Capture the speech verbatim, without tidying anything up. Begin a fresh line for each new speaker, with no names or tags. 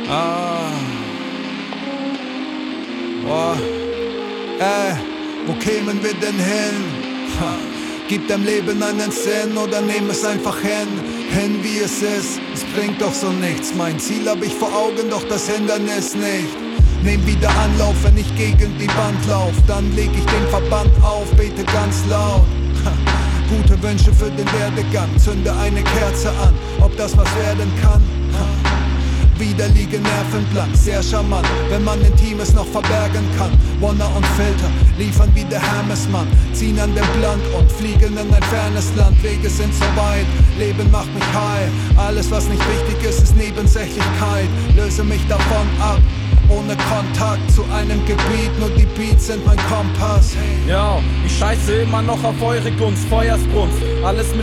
Ah. Boah. Ey, wo kämen wir denn hin? Ha. Gib deinem Leben einen Sinn oder nehm es einfach hin. Hin wie es ist, es bringt doch so nichts. Mein Ziel hab ich vor Augen, doch das Hindernis nicht. Nehm wieder Anlauf, wenn ich gegen die Wand lauf. Dann leg ich den Verband auf, bete ganz laut. Ha. Gute Wünsche für den Werdegang, zünde eine Kerze an, ob das was werden kann. Ha. Wieder liegen Nerven blank, sehr charmant, wenn man Intimes noch verbergen kann. Wonner und Filter liefern wie der Hermesmann, ziehen an dem Blunt und fliegen in ein fernes Land. Wege sind so weit, Leben macht mich high. Alles was nicht wichtig ist, ist Nebensächlichkeit. Löse mich davon ab, ohne Kontakt zu einem Gebiet, nur die Beats sind mein Kompass.
Ja, ich scheiße immer noch auf eure Gunst, Feuersbrunst, alles mit